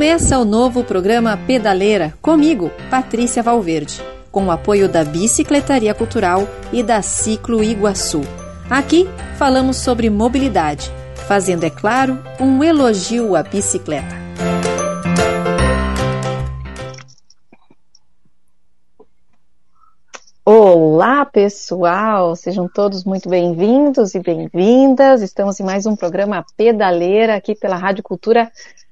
Começa o novo programa Pedaleira, comigo, Patrícia Valverde, com o apoio da Bicicletaria Cultural e da Ciclo Iguaçu. Aqui falamos sobre mobilidade, fazendo, é claro, um elogio à bicicleta. Olá, pessoal! Sejam todos muito bem-vindos e bem-vindas. Estamos em mais um programa Pedaleira aqui pela Rádio Cultura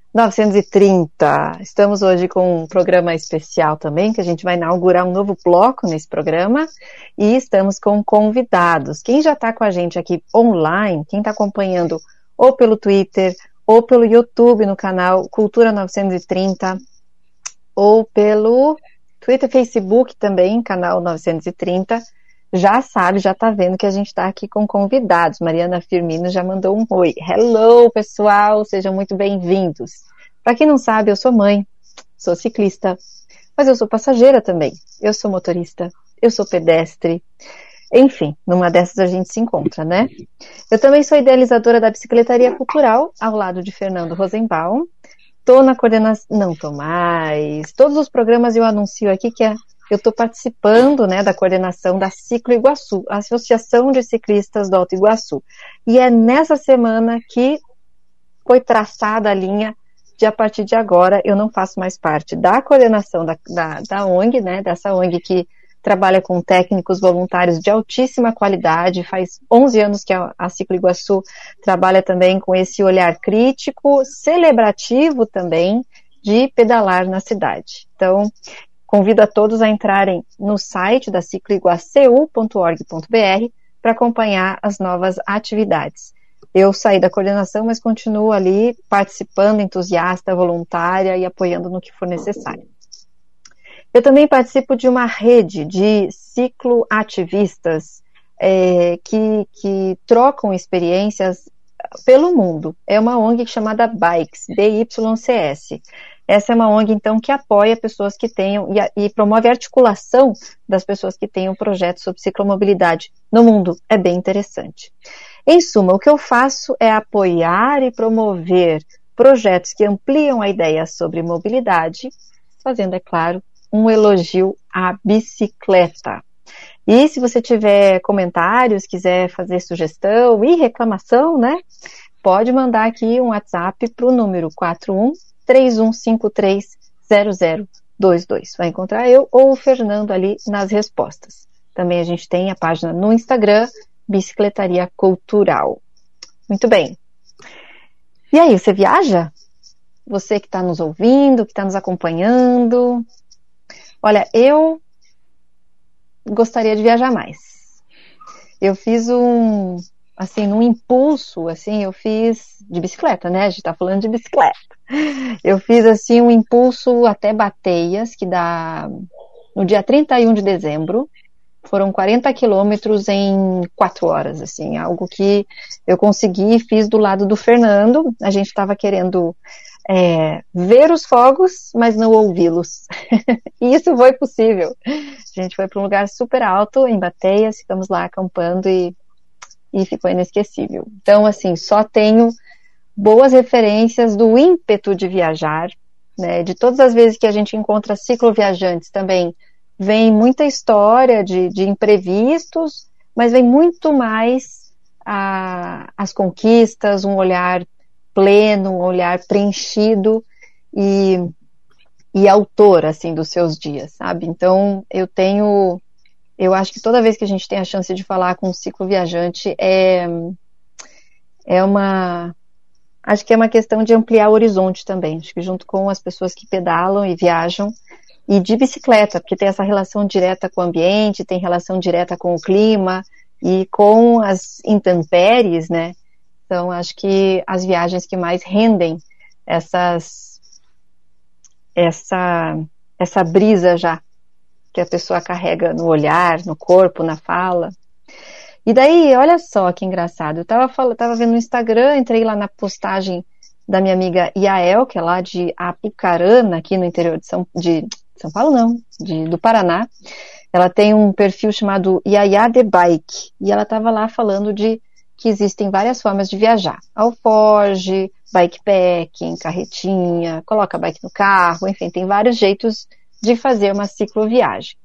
930. Estamos hoje com um programa especial também, que a gente vai inaugurar um novo bloco nesse programa e estamos com convidados. Quem já está com a gente aqui online, quem está acompanhando ou pelo Twitter ou pelo YouTube no canal Cultura 930 ou pelo Twitter, Facebook também, canal 930, já sabe, já tá vendo que a gente está aqui com convidados. Mariana Firmino já mandou um oi. Hello, pessoal, sejam muito bem-vindos. Para quem não sabe, eu sou mãe, sou ciclista, mas eu sou passageira também. Eu sou motorista, eu sou pedestre. Enfim, numa dessas a gente se encontra, né? Eu também sou idealizadora da Bicicletaria Cultural, ao lado de Fernando Rosenbaum. Estou na coordenação, não estou mais, todos os programas eu anuncio aqui que eu estou participando, né, da coordenação da Ciclo Iguaçu, a Associação de Ciclistas do Alto Iguaçu. E é nessa semana que foi traçada a linha de, a partir de agora, eu não faço mais parte da coordenação da ONG, né, dessa ONG que trabalha com técnicos voluntários de altíssima qualidade, faz 11 anos que a Ciclo Iguaçu trabalha também com esse olhar crítico, celebrativo também, de pedalar na cidade. Então, convido a todos a entrarem no site da cicloiguacu.org.br para acompanhar as novas atividades. Eu saí da coordenação, mas continuo ali participando, entusiasta, voluntária e apoiando no que for necessário. Eu também participo de uma rede de cicloativistas que trocam experiências pelo mundo. É uma ONG chamada Bikes, BYCS. Essa é uma ONG, então, que apoia pessoas que tenham e promove a articulação das pessoas que tenham projetos sobre ciclomobilidade no mundo. É bem interessante. Em suma, o que eu faço é apoiar e promover projetos que ampliam a ideia sobre mobilidade, fazendo, é claro, um elogio à bicicleta. E se você tiver comentários, quiser fazer sugestão e reclamação, né? Pode mandar aqui um WhatsApp para o número 41-3153-0022. Vai encontrar eu ou o Fernando ali nas respostas. Também a gente tem a página no Instagram, Bicicletaria Cultural. Muito bem. E aí, você viaja? Você que está nos ouvindo, que está nos acompanhando. Olha, eu gostaria de viajar mais. Eu fiz num impulso, eu fiz de bicicleta, né? A gente tá falando de bicicleta. Eu fiz, um impulso até Bateias, que dá no dia 31 de dezembro. Foram 40 quilômetros em 4 horas, algo que eu consegui e fiz do lado do Fernando. A gente estava querendo ver os fogos, mas não ouvi-los. E isso foi possível. A gente foi para um lugar super alto, em Bateias, ficamos lá acampando e ficou inesquecível. Então, só tenho boas referências do ímpeto de viajar, né? De todas as vezes que a gente encontra cicloviajantes também, vem muita história de imprevistos, mas vem muito mais as conquistas, um olhar pleno, um olhar preenchido e autor, dos seus dias, sabe? Então, eu acho que toda vez que a gente tem a chance de falar com um cicloviajante acho que é uma questão de ampliar o horizonte também, acho que junto com as pessoas que pedalam e viajam, e de bicicleta, porque tem essa relação direta com o ambiente, tem relação direta com o clima e com as intempéries, né? Então, acho que as viagens que mais rendem essa brisa já que a pessoa carrega no olhar, no corpo, na fala. E daí, olha só que engraçado, eu tava vendo no Instagram, entrei lá na postagem da minha amiga Yael, que é lá de Apucarana, aqui no interior de São Paulo não, do Paraná. Ela tem um perfil chamado Yaya The Bike, e ela estava lá falando que existem várias formas de viajar. Alforge, bikepacking, carretinha, coloca a bike no carro, enfim, tem vários jeitos de fazer uma cicloviagem.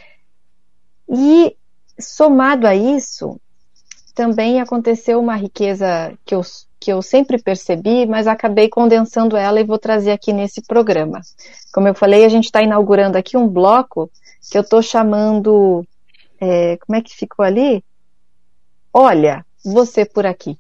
E somado a isso, também aconteceu uma riqueza que eu sempre percebi, mas acabei condensando ela e vou trazer aqui nesse programa. Como eu falei, a gente está inaugurando aqui um bloco que eu estou chamando, como é que ficou ali? Olha, você por aqui.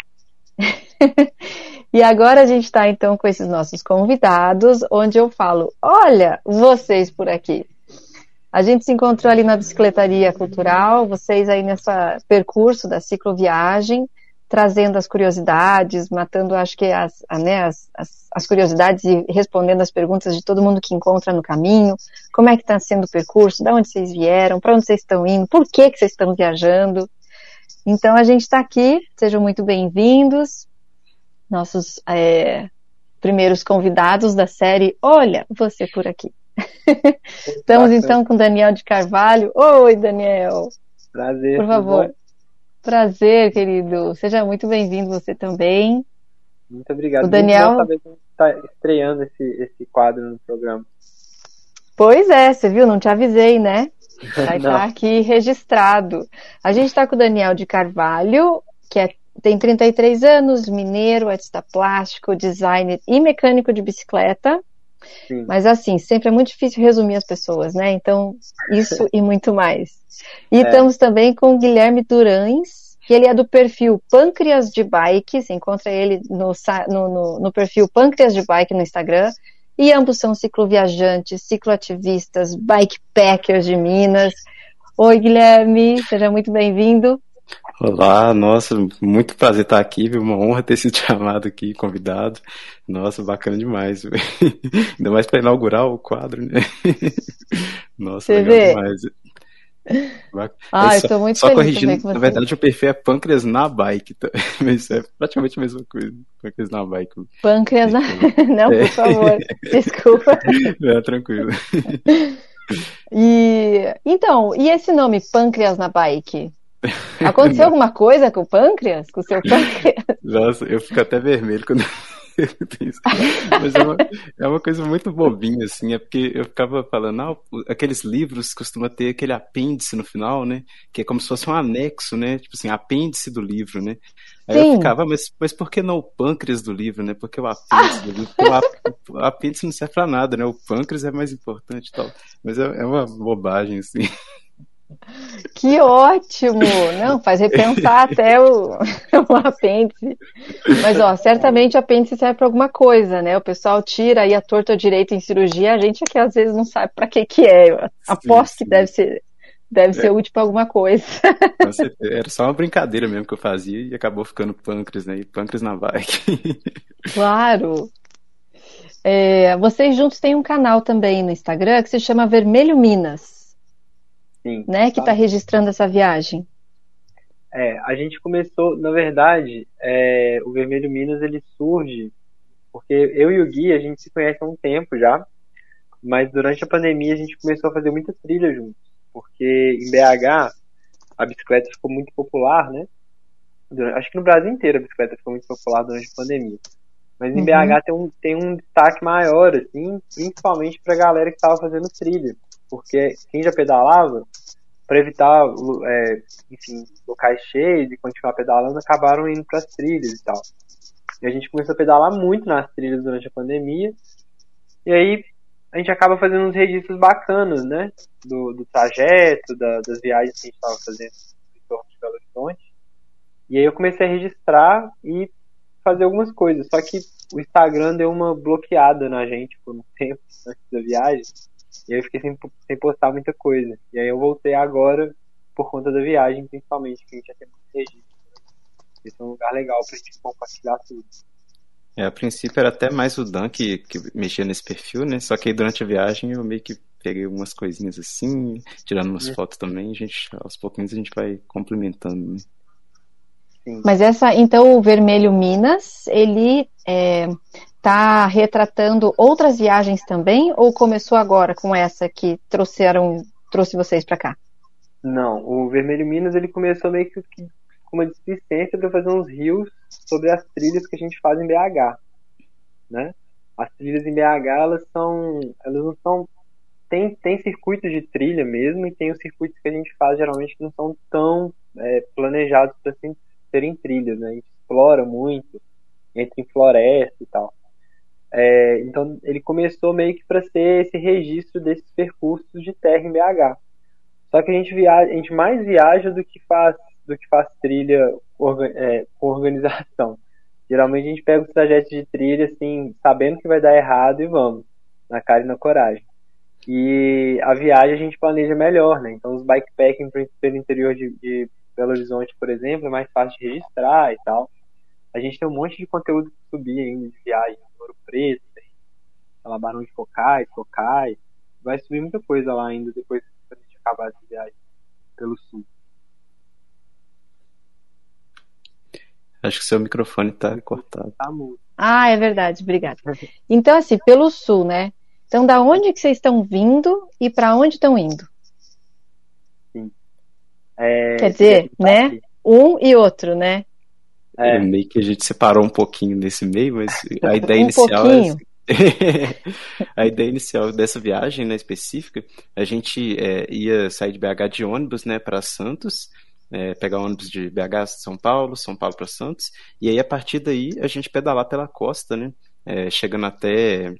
E agora a gente está então com esses nossos convidados, onde eu falo, olha, vocês por aqui. A gente se encontrou ali na Bicicletaria Cultural, vocês aí nesse percurso da cicloviagem, trazendo as curiosidades, matando, acho que as curiosidades e respondendo as perguntas de todo mundo que encontra no caminho. Como é que está sendo o percurso? De onde vocês vieram? Para onde vocês estão indo? Por que vocês estão viajando? Então a gente está aqui, sejam muito bem-vindos, nossos primeiros convidados da série Olha, você por aqui. Estamos então com Daniel de Carvalho. Oi, Daniel. Prazer. Por favor. Prazer, querido. Seja muito bem-vindo você também. Muito obrigado. O Daniel está estreando esse quadro no programa. Pois é, você viu? Não te avisei, né? Vai estar aqui registrado. A gente está com o Daniel de Carvalho, que tem 33 anos, mineiro, artista plástico, designer e mecânico de bicicleta. Sim. Mas assim, sempre é muito difícil resumir as pessoas, né? Então, isso e muito mais. E estamos também com o Guilherme Durães, que ele é do perfil Pâncreas de Bike, você encontra ele no perfil Pâncreas de Bike no Instagram, e ambos são cicloviajantes, cicloativistas, bikepackers de Minas. Oi, Guilherme, seja muito bem-vindo. Olá, nossa, muito prazer estar aqui, viu? Uma honra ter sido chamado aqui, convidado. Nossa, bacana demais, viu? Ainda mais para inaugurar o quadro, né? Nossa, você legal vê? Demais. Eu estou muito só feliz corrigindo, também com você. na verdade o perfil é Pâncreas na Bike, tá? Mas é praticamente a mesma coisa, Pâncreas na Bike. Pâncreas na... Não, por favor, desculpa. Tranquilo. Então, e esse nome Pâncreas na Bike? Aconteceu alguma coisa com o pâncreas? Com o seu pâncreas? Nossa, eu fico até vermelho quando eu penso. Mas é uma coisa muito bobinha, assim. É porque eu ficava falando, aqueles livros costumam ter aquele apêndice no final, né? Que é como se fosse um anexo, né? Tipo assim, apêndice do livro, né? Aí Sim. Eu ficava, mas por que não o pâncreas do livro, né? Porque o apêndice do livro, porque o apêndice não serve pra nada, né? O pâncreas é mais importante e tal. Mas é uma bobagem, assim. Que ótimo! Não, faz repensar até o apêndice. Mas, certamente o apêndice serve para alguma coisa, né? O pessoal tira aí a torta ou direito em cirurgia, a gente aqui às vezes não sabe para que é. Eu aposto que deve ser útil para alguma coisa. Era só uma brincadeira mesmo que eu fazia e acabou ficando pâncreas, né? E pâncreas na bike. Claro! Vocês juntos têm um canal também no Instagram que se chama Vermelho Minas. Sim, né, que está registrando essa viagem. A gente começou, na verdade, o Vermelho Minas ele surge porque eu e o Gui, a gente se conhece há um tempo já, mas durante a pandemia a gente começou a fazer muita trilha juntos, porque em BH a bicicleta ficou muito popular, né? Acho que no Brasil inteiro a bicicleta ficou muito popular durante a pandemia. Mas em BH tem um destaque maior, assim, principalmente para a galera que estava fazendo trilha. Porque quem já pedalava, para evitar, locais cheios e continuar pedalando, acabaram indo para as trilhas e tal. E a gente começou a pedalar muito nas trilhas durante a pandemia. E aí a gente acaba fazendo uns registros bacanas, né? Do trajeto, das viagens que a gente estava fazendo em torno de Belo Horizonte. E aí eu comecei a registrar e fazer algumas coisas. Só que o Instagram deu uma bloqueada na gente por um tempo antes da viagem. E aí eu fiquei sem postar muita coisa. E aí eu voltei agora por conta da viagem, principalmente, que a gente já tem muito registro. Esse é um lugar legal pra gente compartilhar tudo. A princípio era até mais o Dan que mexia nesse perfil, né? Só que aí durante a viagem eu meio que peguei algumas coisinhas assim, tirando umas fotos também, aos pouquinhos a gente vai complementando, né? Sim. Mas então o Vermelho Minas, ele tá retratando outras viagens também, ou começou agora com essa que trouxe vocês para cá? Não, o Vermelho Minas ele começou meio que com uma displicência para fazer uns reels sobre as trilhas que a gente faz em BH. né? As trilhas em BH, elas não são, tem circuitos de trilha mesmo, e tem os circuitos que a gente faz geralmente que não são tão planejados para serem trilhas, né? A gente explora muito, entra em floresta e tal. Então ele começou meio que para ser esse registro desses percursos de terra em BH. Só que a gente mais viaja do que faz trilha com organização. Geralmente a gente pega os trajetos de trilha assim, sabendo que vai dar errado, e vamos, na cara e na coragem. E a viagem a gente planeja melhor, né? Então os bikepacking pelo interior de Belo Horizonte, por exemplo, é mais fácil de registrar e tal. A gente tem um monte de conteúdo para subir ainda de viagem. Ouro Preto, Barão de Cocai. Vai subir muita coisa lá ainda depois que a gente acabar essa viagem pelo sul. Acho que seu microfone tá cortado. Tá mudo. É verdade, obrigada. Então, assim, pelo sul, né? Então, da onde que vocês estão vindo e para onde estão indo? Sim. Quer dizer, né? Um e outro, né? Meio que a gente separou um pouquinho nesse meio, mas a ideia inicial pouquinho. A ideia inicial dessa viagem, né, específica, a gente ia sair de BH de ônibus, né, para Santos, pegar ônibus de BH São Paulo para Santos, e aí a partir daí a gente pedalar pela costa, né, chegando até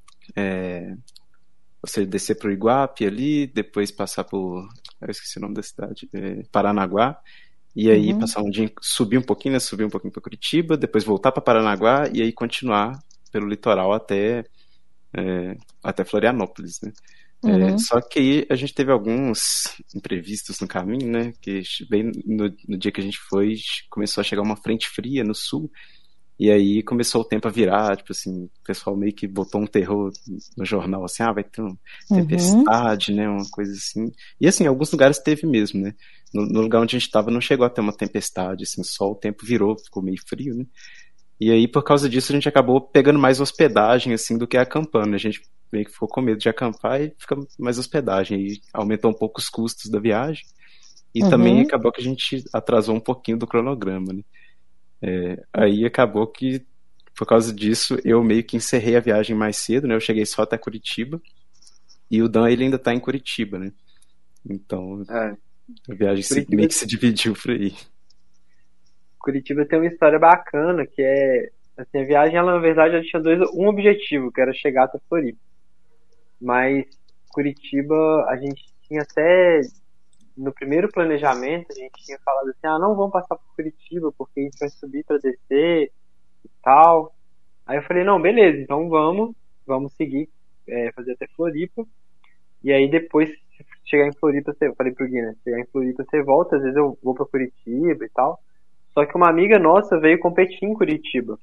você descer para o Iguape ali, depois passar por, eu esqueci o nome da cidade, Paranaguá, e aí passar um dia, subir um pouquinho para Curitiba, depois voltar para Paranaguá e aí continuar pelo litoral até Florianópolis, né? Só que aí a gente teve alguns imprevistos no caminho, né? Que bem no dia que a gente foi, começou a chegar uma frente fria no sul, e aí começou o tempo a virar, tipo assim, o pessoal meio que botou um terror no jornal, assim, vai ter uma tempestade, né? Uma coisa assim. E assim, em alguns lugares teve mesmo, né? No lugar onde a gente estava não chegou a ter uma tempestade, assim, só o tempo virou, ficou meio frio, né? E aí, por causa disso, a gente acabou pegando mais hospedagem, assim, do que acampando. A gente meio que ficou com medo de acampar e fica mais hospedagem. E aumentou um pouco os custos da viagem. E também acabou que a gente atrasou um pouquinho do cronograma, né? Aí acabou que, por causa disso, eu meio que encerrei a viagem mais cedo, né? Eu cheguei só até Curitiba. E o Dan, ele ainda tá em Curitiba, né? Então, a viagem meio que se dividiu por aí. Curitiba tem uma história bacana, que assim, a viagem, ela na verdade já tinha um objetivo, que era chegar até Floripa. Mas Curitiba, a gente tinha até, no primeiro planejamento, a gente tinha falado assim, não vamos passar por Curitiba, porque a gente vai subir para descer e tal. Aí eu falei, não, beleza, então vamos seguir, fazer até Floripa. E aí depois, chegar em Floripa, eu falei pro Gui, né, chegar em Floripa você volta, às vezes eu vou para Curitiba e tal. Só que uma amiga nossa veio competir em Curitiba.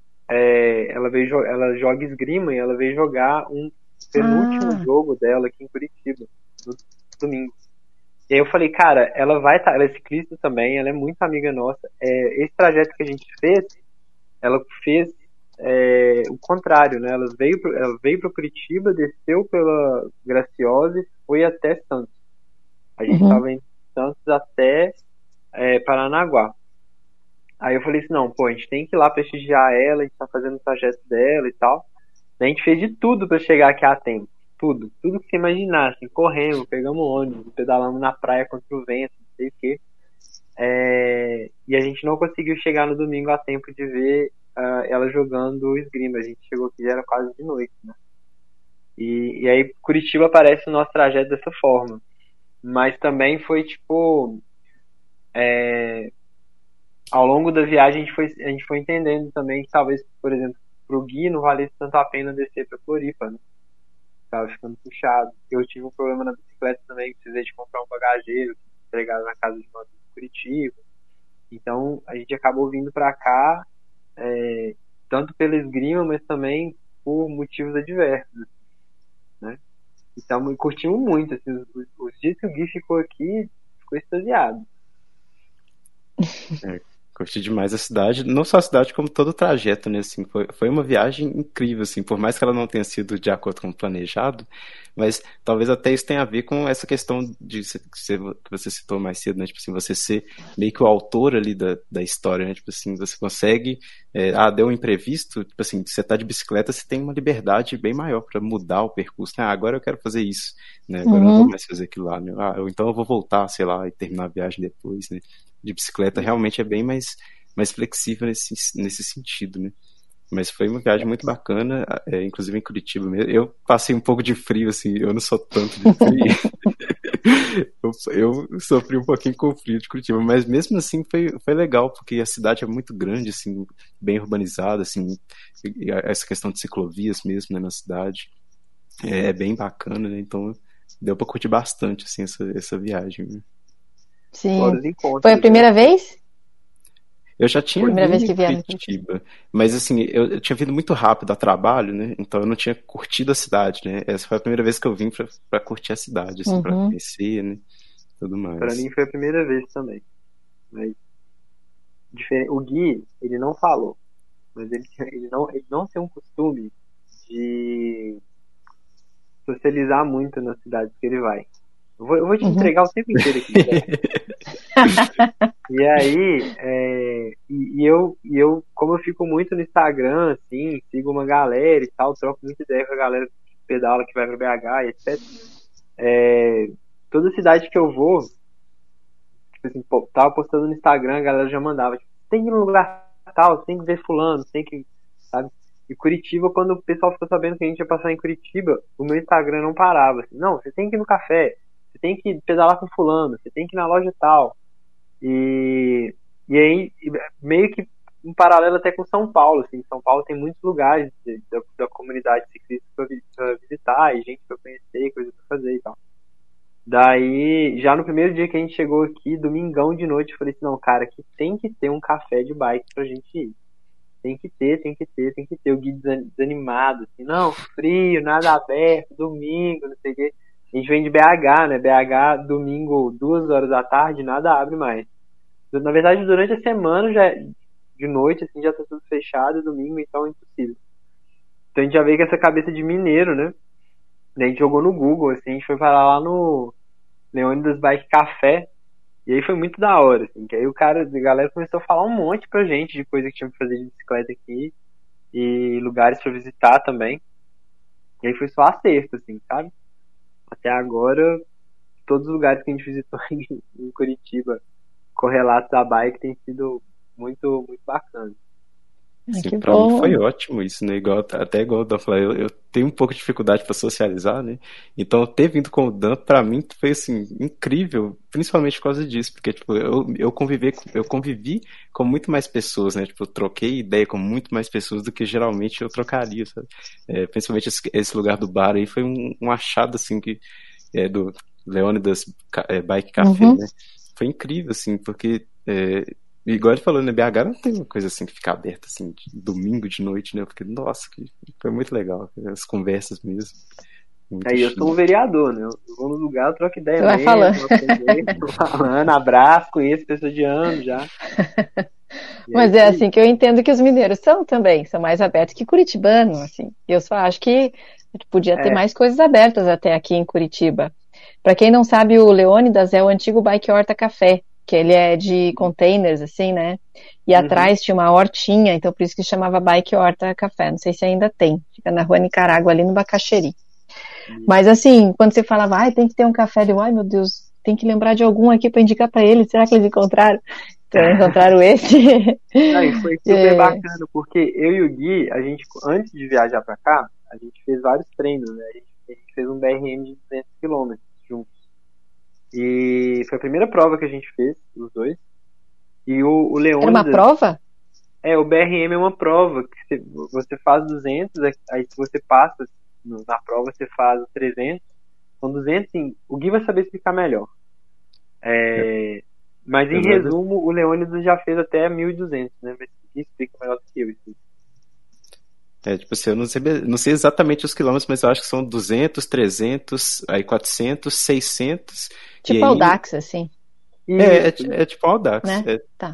Ela joga esgrima e ela veio jogar um penúltimo jogo dela aqui em Curitiba, no domingo. E aí eu falei, cara, ela é ciclista também, ela é muito amiga nossa. Esse trajeto que a gente fez, ela fez o contrário, né? Ela veio para Curitiba, desceu pela Graciosa e foi até Santos. A gente estava em Santos até Paranaguá. Aí eu falei assim, não, a gente tem que ir lá prestigiar ela, a gente tá fazendo o trajeto dela e tal. A gente fez de tudo pra chegar aqui a tempo. Tudo que você imaginar, assim, corremos, pegamos ônibus, pedalamos na praia contra o vento, não sei o quê. E a gente não conseguiu chegar no domingo a tempo de ver ela jogando esgrima. A gente chegou aqui, já era quase de noite, né? E aí Curitiba aparece no nosso trajeto dessa forma. Mas também foi tipo... ao longo da viagem a gente foi entendendo também que talvez, por exemplo, pro Gui não valesse tanto a pena descer pra Floripa, né? Tava ficando puxado. Eu tive um problema na bicicleta também, precisei de comprar um bagageiro entregado na casa de uma de Curitiba. Então a gente acabou vindo pra cá tanto pela esgrima, mas também por motivos adversos, né? Então curtimos muito, assim, os dias que o Gui ficou aqui, ficou extasiado. Curti demais a cidade, não só a cidade, como todo o trajeto, né, assim, foi uma viagem incrível, assim, por mais que ela não tenha sido de acordo com o planejado, Mas talvez até isso tenha a ver com essa questão de que você citou mais cedo, né? Tipo assim, você ser meio que o autor ali da história, né? Tipo assim, você consegue, deu um imprevisto, tipo assim, você tá de bicicleta, você tem uma liberdade bem maior para mudar o percurso, né? Agora eu quero fazer isso, né? Agora eu não vou mais fazer aquilo lá, né? Então eu vou voltar, sei lá, e terminar a viagem depois, né? De bicicleta realmente é bem mais flexível nesse sentido, né? Mas foi uma viagem muito bacana, inclusive em Curitiba mesmo. Eu passei um pouco de frio, assim, eu não sou tanto de frio. eu sofri um pouquinho com o frio de Curitiba, mas mesmo assim foi legal, porque a cidade é muito grande, assim, bem urbanizada, assim, essa questão de ciclovias mesmo, né, na cidade é bem bacana, né? Então deu pra curtir bastante, assim, essa viagem. Sim. Foi a primeira vez? Eu já tinha vindo em Curitiba, mas assim, eu tinha vindo muito rápido a trabalho, né? Então eu não tinha curtido a cidade, né? Essa foi a primeira vez que eu vim pra curtir a cidade, assim, pra conhecer, né? Tudo mais. Pra mim foi a primeira vez também. Mas o Gui, ele não falou, mas ele não tem um costume de socializar muito nas cidades que ele vai. Eu vou te entregar o tempo inteiro aqui. E aí, eu, como eu fico muito no Instagram, assim, sigo uma galera e tal, troco muita ideia com a galera que pedala, que vai pra BH e etc. Toda cidade que eu vou, tipo assim, tava postando no Instagram, a galera já mandava, tipo, tem que ir no lugar tal, tem que ver fulano, tem que, sabe? E Curitiba, quando o pessoal ficou sabendo que a gente ia passar em Curitiba, o meu Instagram não parava, assim, não, você tem que ir no café, você tem que pedalar com fulano, você tem que ir na loja tal. E aí, meio que em paralelo até com São Paulo, assim, São Paulo tem muitos lugares da comunidade ciclista pra visitar, e gente pra conhecer, coisa pra fazer e tal. Daí, já no primeiro dia que a gente chegou aqui, domingão de noite, eu falei assim, não, cara, aqui tem que ter um café de bike pra gente ir. Tem que ter. O Gui desanimado, assim, não, frio, nada aberto, domingo, não sei o quê. A gente vem de BH, né? BH, domingo, 2 horas da tarde, nada abre mais. Na verdade, durante a semana, já de noite, assim, já tá tudo fechado, domingo, então é impossível. Então a gente já veio com essa cabeça de mineiro, né? Daí a gente jogou no Google, assim, a gente foi parar lá no Leônidas Bike Café, e aí foi muito da hora, assim, que aí a galera começou a falar um monte pra gente de coisa que tinha pra fazer de bicicleta aqui, e lugares pra visitar também. E aí foi só acerto, assim, sabe? Até agora, todos os lugares que a gente visitou em Curitiba com relatos da bike tem sido muito, muito bacana. Sim, pra mim foi ótimo isso, né? Até igual o Dan falou, eu tenho um pouco de dificuldade para socializar, né? Então ter vindo com o Dan, pra mim, foi assim, incrível, principalmente por causa disso, porque tipo, eu convivi com muito mais pessoas, né? Tipo, eu troquei ideia com muito mais pessoas do que geralmente eu trocaria, sabe? Principalmente esse lugar do bar aí foi um achado, assim, que do Leônidas Bike Café, né? Foi incrível, assim, porque igual ele falou, né, BH não tem uma coisa assim que fica aberta assim, de domingo de noite, né? Porque, nossa, foi muito legal, as conversas mesmo. Aí eu sou um vereador, né? Eu vou no lugar, eu troco ideia mesmo, tô falando, abraço, conheço pessoas de anos já. Mas é assim que eu entendo que os mineiros são mais abertos que curitibanos, assim. Eu só acho que podia ter mais coisas abertas até aqui em Curitiba. Para quem não sabe, o Leônidas é o antigo Bike Horta Café, que ele é de containers, assim, né? E atrás tinha uma hortinha, então por isso que chamava Bike Horta Café. Não sei se ainda tem. Fica na rua Nicarágua, ali no Bacaxeri. Mas assim, quando você falava, tem que ter um café, ai meu Deus, tem que lembrar de algum aqui para indicar para eles. Será que eles encontraram? Então encontraram esse. E foi super bacana, porque eu e o Gui, a gente, antes de viajar para cá, a gente fez vários treinos, né? A gente fez um BRM de 200 km juntos. E foi a primeira prova que a gente fez, os dois. E o Leônidas... Era uma prova? O BRM é uma prova que você faz 200, aí se você passa na prova, você faz 300. São 200, sim. O Gui vai saber explicar melhor. Mas em resumo, o Leônidas já fez até 1.200, né? Mas o Gui explica melhor do que eu. Tipo assim, eu não sei exatamente os quilômetros, mas eu acho que são 200, 300, aí 400, 600... Tipo Audax, assim. É tipo Audax. Né? Tá.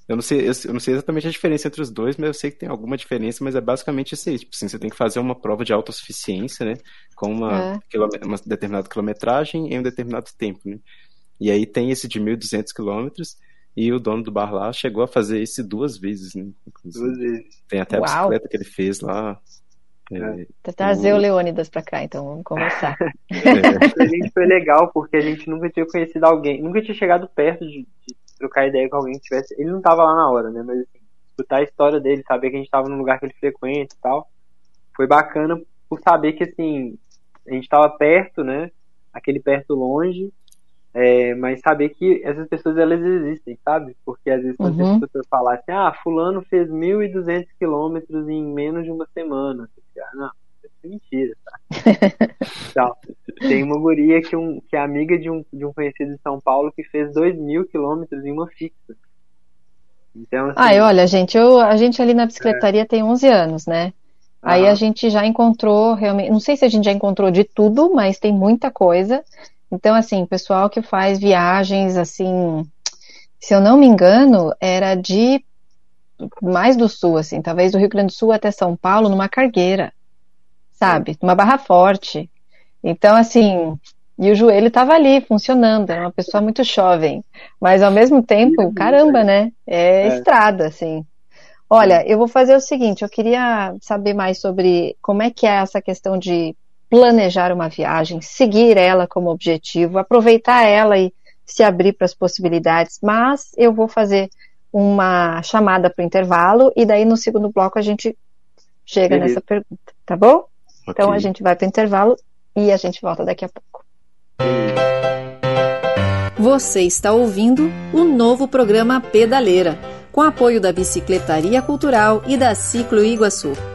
Eu não sei exatamente a diferença entre os dois, mas eu sei que tem alguma diferença, mas é basicamente isso aí. Tipo assim, você tem que fazer uma prova de autossuficiência, né? Com uma determinada quilometragem em um determinado tempo, né? E aí tem esse de 1.200 quilômetros, e o dono do bar lá chegou a fazer esse 2 vezes, né? Inclusive. 2 vezes. Tem até a bicicleta que ele fez lá. Trazer o Leônidas pra cá, então, vamos conversar. Pra gente foi legal, porque a gente nunca tinha conhecido alguém, nunca tinha chegado perto de trocar ideia com alguém que tivesse. Ele não tava lá na hora, né? Mas assim, escutar a história dele, saber que a gente tava num lugar que ele frequenta e tal, foi bacana por saber que assim, a gente tava perto, né? Aquele perto longe, mas saber que essas pessoas elas existem, sabe? Porque às vezes quando as pessoas falam assim, fulano fez 1.200 quilômetros em menos de uma semana. Não, isso é mentira, tá? Então, tem uma guria que é amiga de um conhecido de São Paulo que fez 2.000 quilômetros em uma fixa. Então, assim, olha, gente, a gente ali na bicicletaria tem 11 anos, né? Aí a gente já encontrou realmente, não sei se a gente já encontrou de tudo, mas tem muita coisa. Então, assim, pessoal que faz viagens, assim, se eu não me engano, era de mais do sul, assim, talvez do Rio Grande do Sul até São Paulo, numa cargueira, sabe? Numa Barra Forte. Então, assim, e o joelho estava ali, funcionando, era uma pessoa muito jovem. Mas, ao mesmo tempo, caramba, né? Estrada, assim. Olha, eu vou fazer o seguinte, eu queria saber mais sobre como é que é essa questão de planejar uma viagem, seguir ela como objetivo, aproveitar ela e se abrir para as possibilidades, mas eu vou fazer uma chamada para o intervalo e daí no segundo bloco a gente chega nessa pergunta, tá bom? Okay. Então a gente vai para o intervalo e a gente volta daqui a pouco. Você está ouvindo o novo programa Pedaleira, com apoio da Bicicletaria Cultural e da Ciclo Iguaçu.